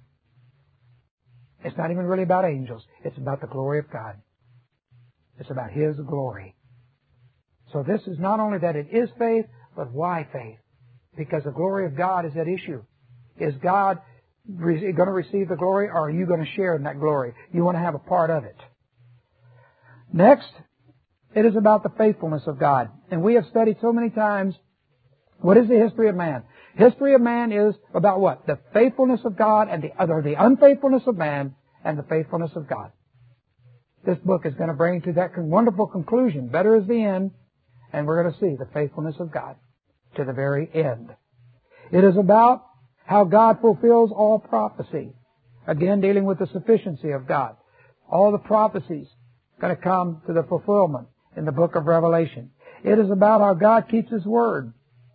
[SPEAKER 1] It's not even really about angels. It's about the glory of God. It's about His glory. So this is not only that it is faith, but why faith? Because the glory of God is at issue. Is God going to receive the glory, or are you going to share in that glory? You want to have a part of it. Next, it is about the faithfulness of God. And we have studied so many times, what is the history of man? History of man is about what? The faithfulness of God and the unfaithfulness of man and the faithfulness of God. This book is going to bring to that wonderful conclusion. Better is the end, and we're going to see the faithfulness of God to the very end. It is about how God fulfills all prophecy. Again, dealing with the sufficiency of God. All the prophecies are going to come to the fulfillment in the book of Revelation. It is about how God keeps His word.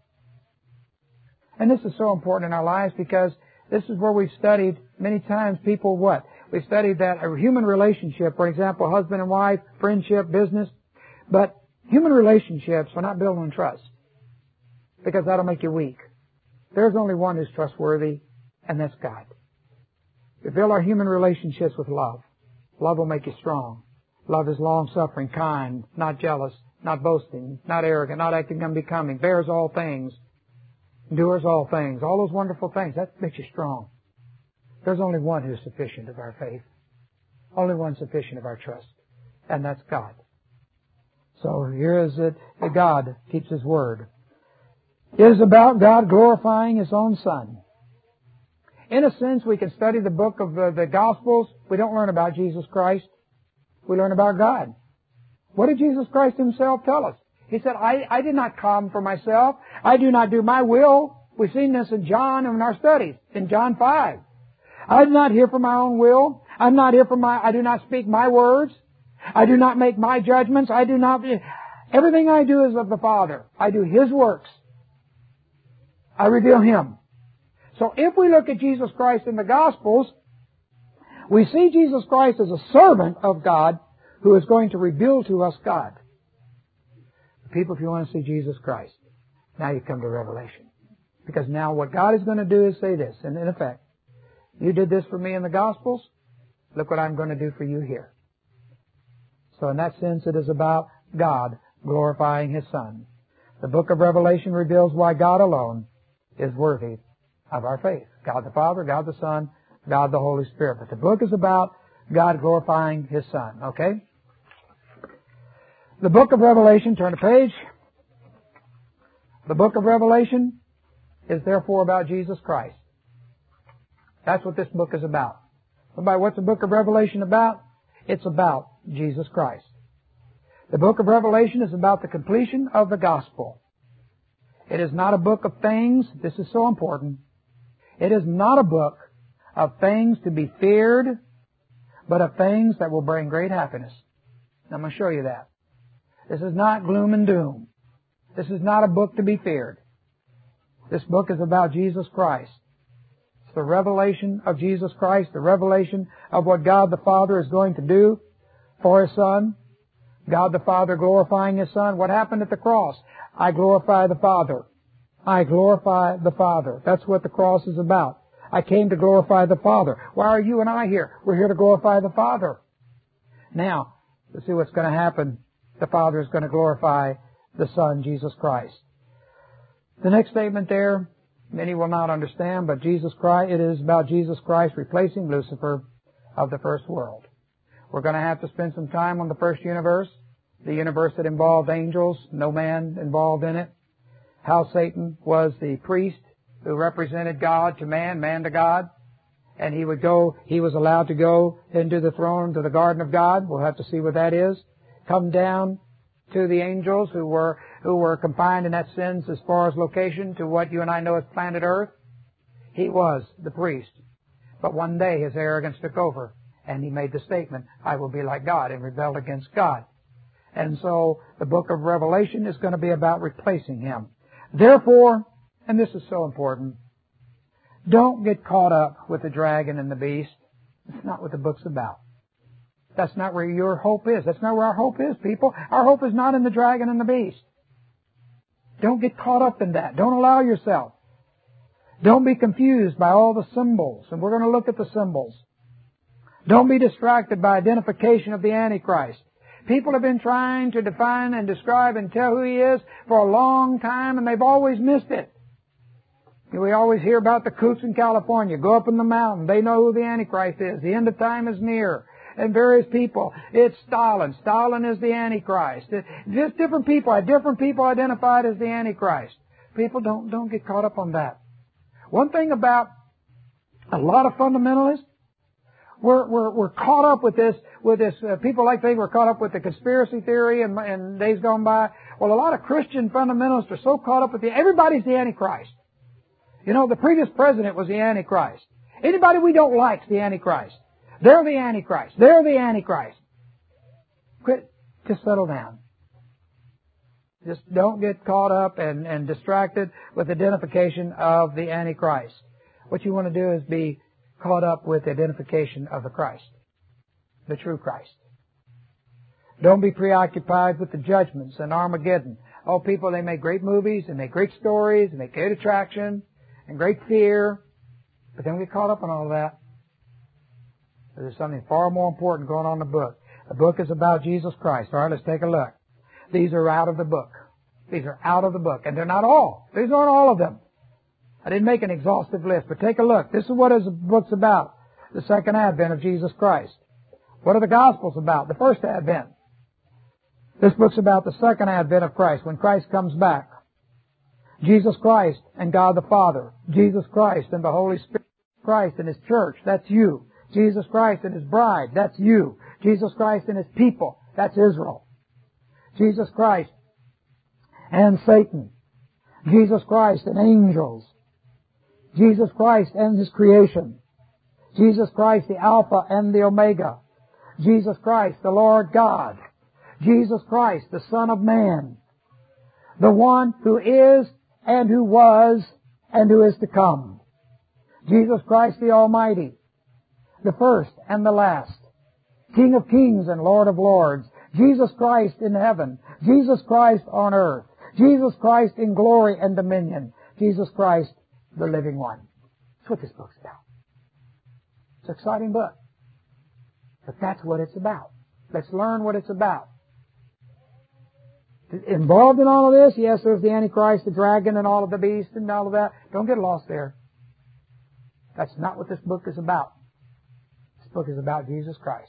[SPEAKER 1] And this is so important in our lives because this is where we've studied many times people what? We've studied that a human relationship, for example, husband and wife, friendship, business. But human relationships are not built on trust because that'll make you weak. There's only one who's trustworthy, and that's God. We build our human relationships with love. Love will make you strong. Love is long-suffering, kind, not jealous, not boasting, not arrogant, not acting unbecoming, bears all things, endures all things, all those wonderful things. That makes you strong. There's only one who's sufficient of our faith. Only one sufficient of our trust. And that's God. So here is it that God keeps His word. It is about God glorifying His own Son. In a sense, we can study the book of the Gospels. We don't learn about Jesus Christ. We learn about God. What did Jesus Christ Himself tell us? He said, I did not come for myself. I do not do my will. We've seen this in John in our studies, in John 5. I'm not here for my own will. I do not speak my words. I do not make my judgments. Everything I do is of the Father. I do His works. I reveal Him. So if we look at Jesus Christ in the Gospels, we see Jesus Christ as a servant of God who is going to reveal to us God. People, if you want to see Jesus Christ, now you come to Revelation. Because now what God is going to do is say this, and in effect, you did this for me in the Gospels, look what I'm going to do for you here. So in that sense, it is about God glorifying His Son. The book of Revelation reveals why God alone is worthy of our faith. God the Father, God the Son, God the Holy Spirit. But the book is about God glorifying His Son. Okay? The book of Revelation, turn the page. The book of Revelation is therefore about Jesus Christ. That's what this book is about. Somebody, what's the book of Revelation about? It's about Jesus Christ. The book of Revelation is about the completion of the gospel. It is not a book of things. This is so important. It is not a book of things to be feared, but of things that will bring great happiness. I'm going to show you that. This is not gloom and doom. This is not a book to be feared. This book is about Jesus Christ. It's the revelation of Jesus Christ, the revelation of what God the Father is going to do for His Son. God the Father glorifying His Son. What happened at the cross? I glorify the Father. I glorify the Father. That's what the cross is about. I came to glorify the Father. Why are you and I here? We're here to glorify the Father. Now, let's see what's going to happen. The Father is going to glorify the Son, Jesus Christ. The next statement there, many will not understand, but Jesus Christ, it is about Jesus Christ replacing Lucifer of the first world. We're going to have to spend some time on the first universe, the universe that involved angels, no man involved in it. How Satan was the priest who represented God to man, man to God. And he was allowed to go into the throne, to the garden of God. We'll have to see what that is. Come down to the angels who were confined in that sense as far as location to what you and I know as planet Earth. He was the priest. But one day his arrogance took over and he made the statement, I will be like God, and rebelled against God. And so the book of Revelation is going to be about replacing him. Therefore, and this is so important, don't get caught up with the dragon and the beast. That's not what the book's about. That's not where your hope is. That's not where our hope is, people. Our hope is not in the dragon and the beast. Don't get caught up in that. Don't allow yourself. Don't be confused by all the symbols. And we're going to look at the symbols. Don't be distracted by identification of the Antichrist. People have been trying to define and describe and tell who he is for a long time, and they've always missed it. We always hear about the kooks in California. Go up in the mountain. They know who the Antichrist is. The end of time is near. And various people. It's Stalin. Stalin is the Antichrist. Just different people identified as the Antichrist. People don't get caught up on that. One thing about a lot of fundamentalists, we're caught up with this. People like they were caught up with the conspiracy theory in days gone by. Well, a lot of Christian fundamentalists are so caught up with everybody's the Antichrist. You know, the previous president was the Antichrist. Anybody we don't like is the Antichrist. They're the Antichrist. They're the Antichrist. Quit. Just settle down. Just don't get caught up and distracted with identification of the Antichrist. What you want to do is be caught up with the identification of the Christ, the true Christ. Don't be preoccupied with the judgments and Armageddon. Oh, people, they make great movies, they make great stories, they make great attraction and great fear, but don't get caught up on all of that. There's something far more important going on in the book. The book is about Jesus Christ. All right, let's take a look. These are out of the book. These are out of the book. And they're not all. These aren't all of them. I didn't make an exhaustive list, but take a look. This is what the book's about. The second advent of Jesus Christ. What are the Gospels about? The first advent. This book's about the second advent of Christ, when Christ comes back. Jesus Christ and God the Father. Jesus Christ and the Holy Spirit. Christ and His church. That's you. Jesus Christ and His bride. That's you. Jesus Christ and His people. That's Israel. Jesus Christ and Satan. Jesus Christ and angels. Jesus Christ and His creation. Jesus Christ, the Alpha and the Omega. Jesus Christ, the Lord God. Jesus Christ, the Son of Man. The one who is and who was and who is to come. Jesus Christ, the Almighty. The first and the last. King of kings and Lord of lords. Jesus Christ in heaven. Jesus Christ on earth. Jesus Christ in glory and dominion. Jesus Christ, the living one. That's what this book's about. It's an exciting book. But that's what it's about. Let's learn what it's about. involved in all of this. Yes, there's the Antichrist, the dragon, and all of the beast and all of that. Don't get lost there. That's not what this book is about. This book is about Jesus Christ.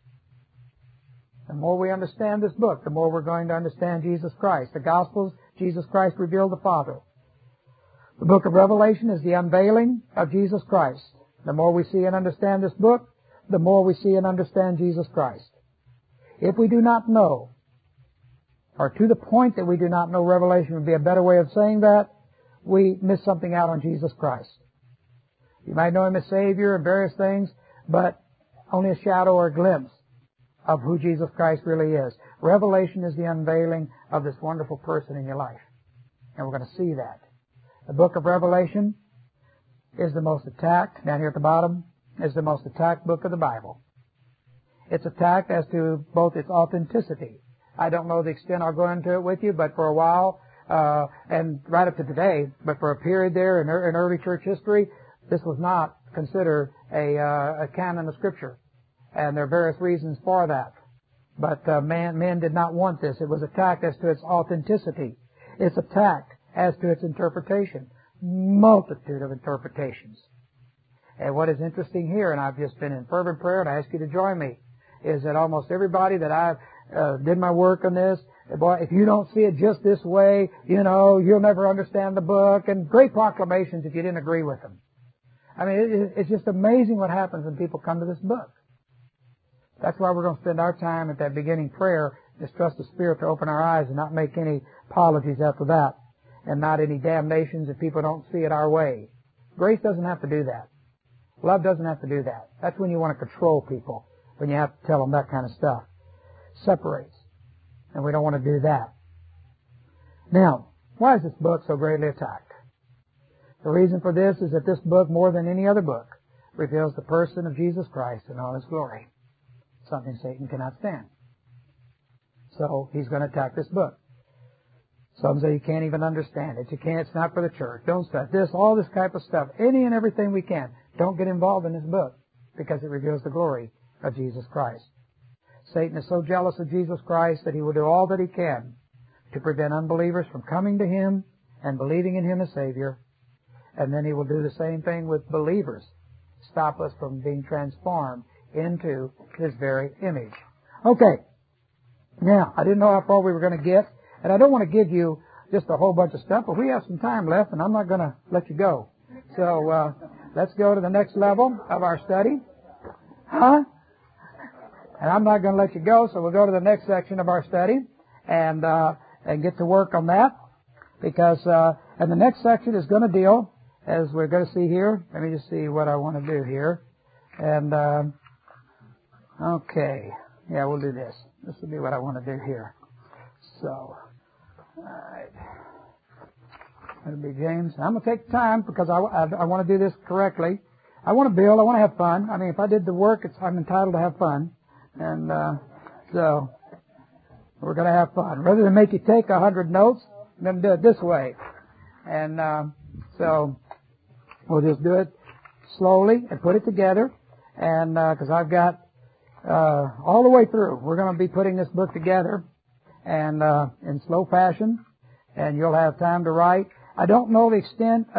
[SPEAKER 1] The more we understand this book, the more we're going to understand Jesus Christ. The Gospels, Jesus Christ revealed the Father. The book of Revelation is the unveiling of Jesus Christ. The more we see and understand this book, the more we see and understand Jesus Christ. If we do not know, or to the point that we do not know Revelation would be a better way of saying that, we miss something out on Jesus Christ. You might know Him as Savior and various things, but only a shadow or a glimpse of who Jesus Christ really is. Revelation is the unveiling of this wonderful person in your life. And we're going to see that. The book of Revelation is the most attacked, down here at the bottom, is the most attacked book of the Bible. It's attacked as to both its authenticity. I don't know the extent I'll go into it with you, but for a while, and right up to today, but for a period there in early church history, this was not considered a canon of Scripture. And there are various reasons for that. But men did not want this. It was attacked as to its authenticity. It's attacked as to its interpretation. Multitude of interpretations. And what is interesting here, and I've just been in fervent prayer, and I ask you to join me, is that almost everybody that I've did my work on this, boy, if you don't see it just this way, you'll never understand the book, and great proclamations if you didn't agree with them. I mean, it's just amazing what happens when people come to this book. That's why we're going to spend our time at that beginning prayer, just trust the Spirit to open our eyes and not make any apologies after that, and not any damnations if people don't see it our way. Grace doesn't have to do that. Love doesn't have to do that. That's when you want to control people, when you have to tell them that kind of stuff. Separates. And we don't want to do that. Now, why is this book so greatly attacked? The reason for this is that this book, more than any other book, reveals the person of Jesus Christ in all His glory. Something Satan cannot stand. So he's going to attack this book. Some say you can't even understand it. You can't. It's not for the church. Don't study this, all this type of stuff. Any and everything we can. Don't get involved in this book because it reveals the glory of Jesus Christ. Satan is so jealous of Jesus Christ that he will do all that he can to prevent unbelievers from coming to him and believing in him as Savior. And then he will do the same thing with believers. Stop us from being transformed into His very image. Okay. Now, I didn't know how far we were going to get, and I don't want to give you just a whole bunch of stuff, but we have some time left, and I'm not going to let you go. So, let's go to the next level of our study. And I'm not going to let you go, so we'll go to the next section of our study and get to work on that, because, and the next section is going to deal, as we're going to see here. Let me just see what I want to do here. And, okay. Yeah, we'll do this. This will be what I want to do here. So, alright. That'll be James. I'm going to take time because I want to do this correctly. I want to build. I want to have fun. I mean, if I did the work, I'm entitled to have fun. And, so, we're going to have fun. Rather than make you take 100 notes, I'm going to do it this way. And, so, we'll just do it slowly and put it together. And, cause I've got, all the way through, we're going to be putting this book together and, in slow fashion, and you'll have time to write. I don't know the extent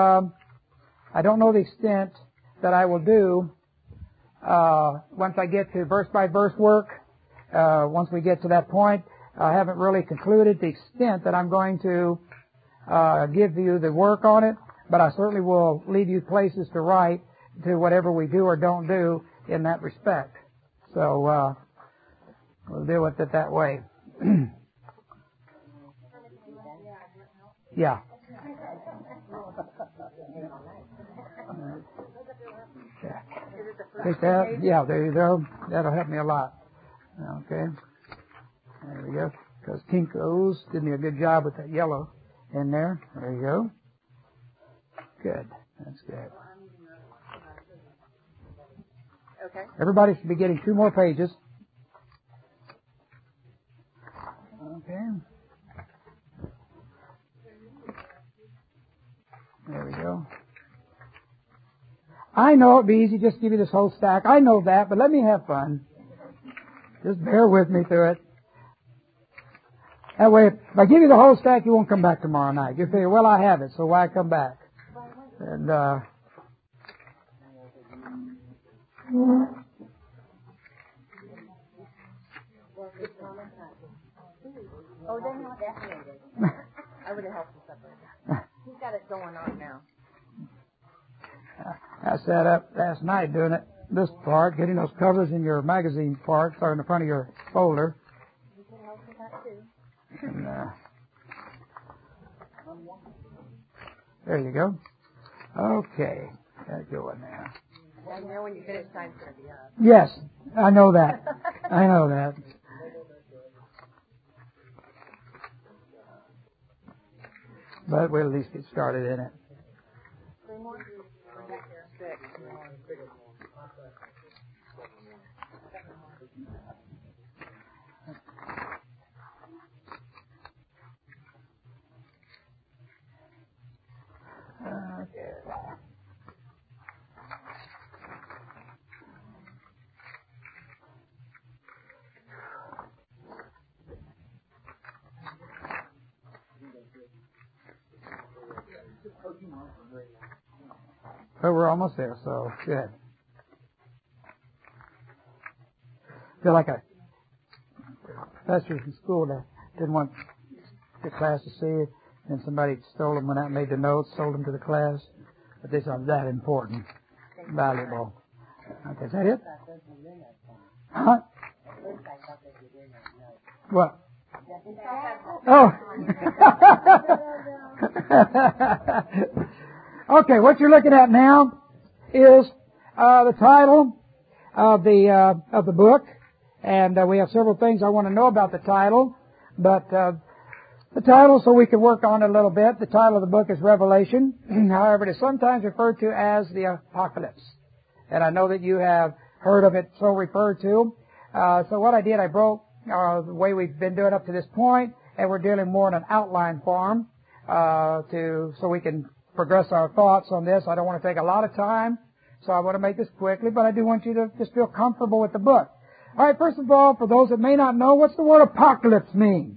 [SPEAKER 1] that I will do, once I get to verse by verse work. Once we get to that point, I haven't really concluded the extent that I'm going to, give you the work on it, but I certainly will leave you places to write to whatever we do or don't do in that respect. So, we'll deal with it that way. Yeah. Take that. Yeah, there you go. That'll help me a lot. Okay. There we go. Because Kinko's did me a good job with that yellow in there. There you go. Good. That's good. Okay. Everybody should be getting 2 more pages. Okay. There we go. I know it'd be easy just to give you this whole stack. I know that, but let me have fun. Just bear with me through it. That way, if I give you the whole stack, you won't come back tomorrow night. You figure, well, I have it, so why come back? And,
[SPEAKER 2] Oh, they're not decorated. I would have helped him separate. He's got it going on now.
[SPEAKER 1] I sat up last night doing it, this part, getting those covers in your magazine part, or in the front of your folder.
[SPEAKER 2] You could help with that too.
[SPEAKER 1] And, there you go. Okay. Got going now.
[SPEAKER 2] I know when you finish, time's going to be up.
[SPEAKER 1] Yes, I know that. I know that. But we'll at least get started in it.
[SPEAKER 2] 3 more? 6.
[SPEAKER 1] Okay. But we're almost there, so good. Feel like a professor in school that didn't want the class to see it, and somebody stole them, went out and made the notes, sold them to the class. But these are that important, valuable. Okay, is that it? Huh? What? Oh. Okay, what you're looking at now is the title of the book, and we have several things I want to know about the title, but the title, so we can work on it a little bit. The title of the book is Revelation. However, it is sometimes referred to as the Apocalypse, and I know that you have heard of it so referred to. So what I did, I broke the way we've been doing up to this point, and we're dealing more in an outline form so we can progress our thoughts on this. I don't want to take a lot of time, so I want to make this quickly, but I do want you to just feel comfortable with the book. All right, first of all, for those that may not know, what's the word apocalypse mean?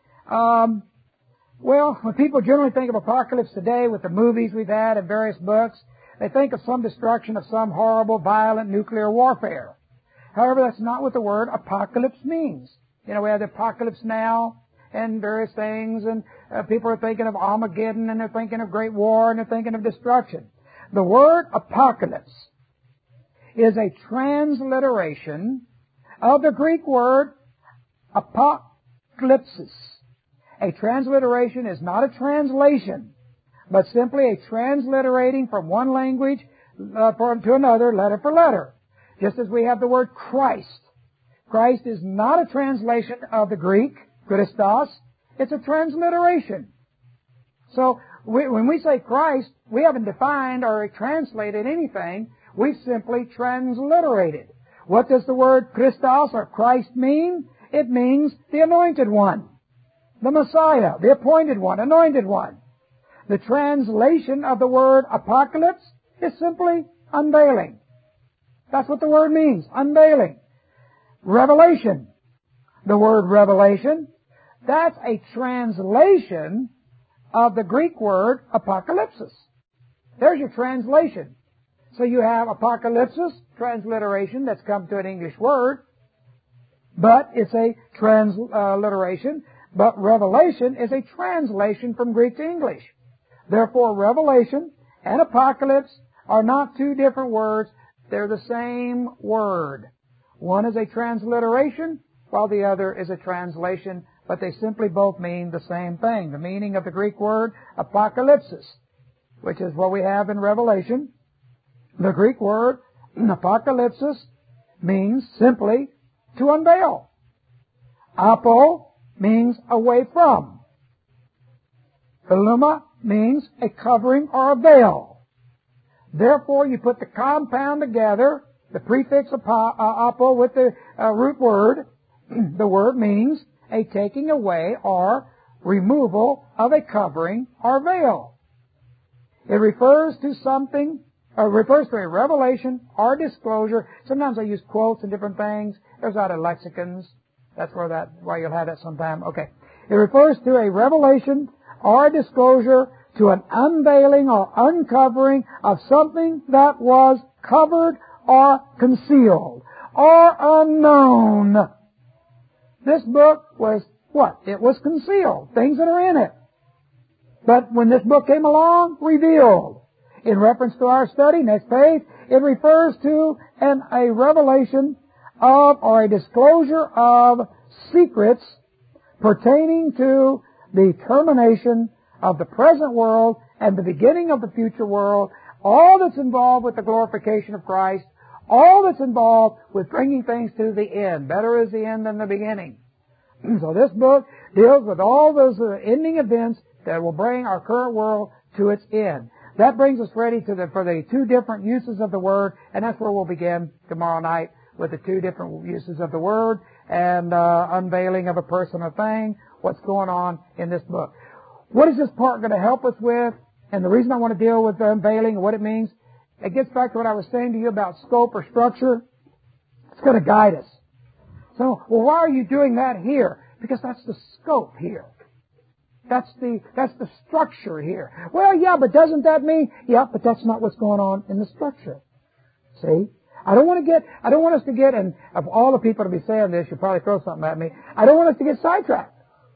[SPEAKER 1] Well, when people generally think of apocalypse today with the movies we've had and various books, they think of some destruction of some horrible, violent nuclear warfare. However, that's not what the word apocalypse means. You know, we have the apocalypse now and various things, and people are thinking of Armageddon, and they're thinking of great war, and they're thinking of destruction. The word apocalypse is a transliteration of the Greek word apocalypsis. A transliteration is not a translation, but simply a transliterating from one language to another, letter for letter. Just as we have the word Christ. Christ is not a translation of the Greek, Christos. It's a transliteration. So when we say Christ, we haven't defined or translated anything. We've simply transliterated. What does the word Christos or Christ mean? It means the anointed one, the Messiah, the appointed one, anointed one. The translation of the word apocalypse is simply unveiling. That's what the word means, unveiling. Revelation. The word revelation, that's a translation of the Greek word apocalypsis. There's your translation. So you have apocalypsis, transliteration, that's come to an English word, but it's a transliteration. But revelation is a translation from Greek to English. Therefore, revelation and apocalypse are not two different words. They're the same word. One is a transliteration, while the other is a translation, but they simply both mean the same thing. The meaning of the Greek word apocalypsis, which is what we have in Revelation. The Greek word apocalypsis means simply to unveil. Apo means away from. Pneuma means a covering or a veil. Therefore, you put the compound together, the prefix apo with the root word. The word means a taking away or removal of a covering or veil. It refers to something, refers to a revelation or disclosure. Sometimes I use quotes and different things. There's out of lexicons. That's why you'll have that sometime. Okay. It refers to a revelation or a disclosure, to an unveiling or uncovering of something that was covered or concealed or unknown. This book was what? It was concealed. Things that are in it. But when this book came along, revealed. In reference to our study, next page, it refers to a revelation of or a disclosure of secrets pertaining to the termination of the present world and the beginning of the future world, all that's involved with the glorification of Christ, all that's involved with bringing things to the end. Better is the end than the beginning. So this book deals with all those ending events that will bring our current world to its end. That brings us ready for the two different uses of the Word, and that's where we'll begin tomorrow night with the two different uses of the Word and unveiling of a person or thing, what's going on in this book. What is this part going to help us with? And the reason I want to deal with the unveiling and what it means, it gets back to what I was saying to you about scope or structure. It's going to guide us. So, well, why are you doing that here? Because that's the scope here. That's the structure here. Well, yeah, but doesn't that mean? Yeah, but that's not what's going on in the structure. See? I don't want us to get, and of all the people to be saying this, you'll probably throw something at me. I don't want us to get sidetracked.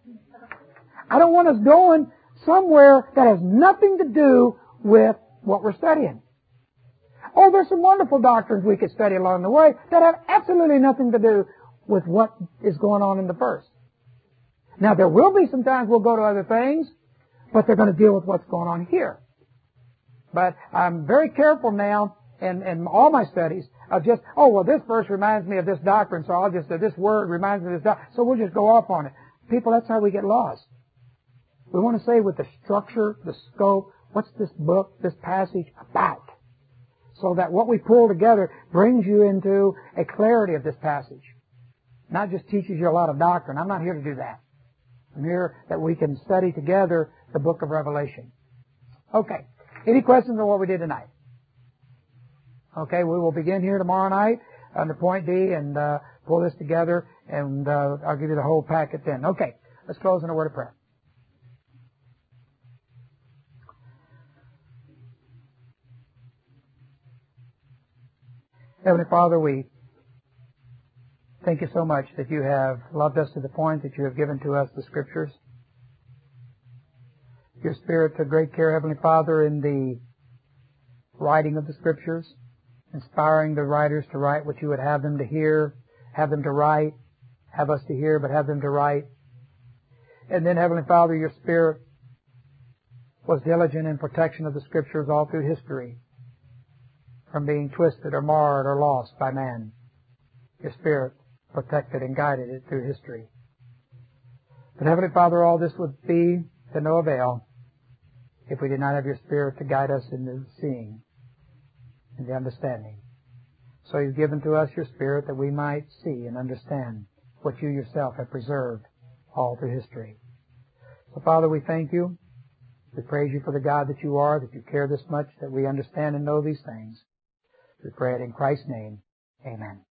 [SPEAKER 1] I don't want us going somewhere that has nothing to do with what we're studying. Oh, there's some wonderful doctrines we could study along the way that have absolutely nothing to do with what is going on in the verse. Now, there will be some times we'll go to other things, but they're going to deal with what's going on here. But I'm very careful now in all my studies of just, oh, well, this verse reminds me of this doctrine, so this word reminds me of this doctrine, so we'll just go off on it. People, that's how we get lost. We want to say with the structure, the scope, what's this book, this passage about? So that what we pull together brings you into a clarity of this passage. Not just teaches you a lot of doctrine. I'm not here to do that. I'm here that we can study together the book of Revelation. Okay. Any questions on what we did tonight? Okay, we will begin here tomorrow night under point D and pull this together, and I'll give you the whole packet then. Okay, let's close in a word of prayer. Heavenly Father, we thank you so much that you have loved us to the point that you have given to us the Scriptures. Your Spirit took great care, Heavenly Father, in the writing of the Scriptures, inspiring the writers to write what you would have them to hear, have them to write, have us to hear, but have them to write. And then, Heavenly Father, your Spirit was diligent in protection of the Scriptures all through history, from being twisted or marred or lost by man. Your Spirit protected and guided it through history. But Heavenly Father, all this would be to no avail if we did not have your Spirit to guide us in the seeing and the understanding. So you've given to us your Spirit that we might see and understand what you yourself have preserved all through history. So Father, we thank you. We praise you for the God that you are, that you care this much, that we understand and know these things. We pray it in Christ's name. Amen.